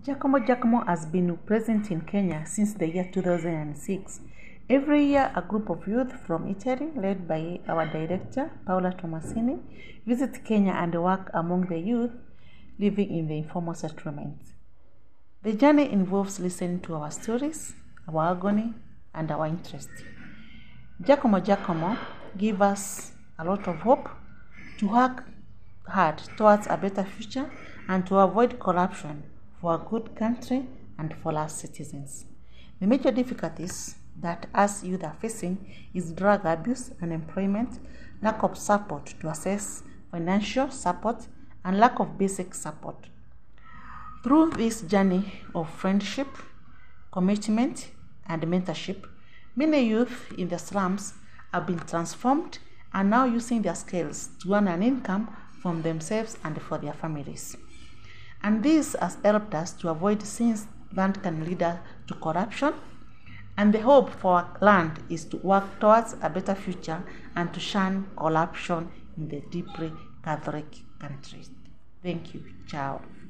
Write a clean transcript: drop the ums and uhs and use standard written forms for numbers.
Giacomo Giacomo has been present in Kenya since the year 2006. Every year, a group of youth from Italy, led by our director, Paola Tomasini, visit Kenya and work among the youth living in the informal settlements. The journey involves listening to our stories, our agony, and our interest. Giacomo Giacomo gives us a lot of hope to work hard towards a better future and to avoid corruption for a good country and for our citizens. The major difficulties that us youth are facing is drug abuse, unemployment, lack of support to access financial support, and lack of basic support. Through this journey of friendship, commitment, and mentorship, many youth in the slums have been transformed and now using their skills to earn an income for themselves and for their families. And this has helped us to avoid sins that can lead us to corruption. And the hope for our land is to work towards a better future and to shun corruption in the deeply Catholic countries. Thank you. Ciao.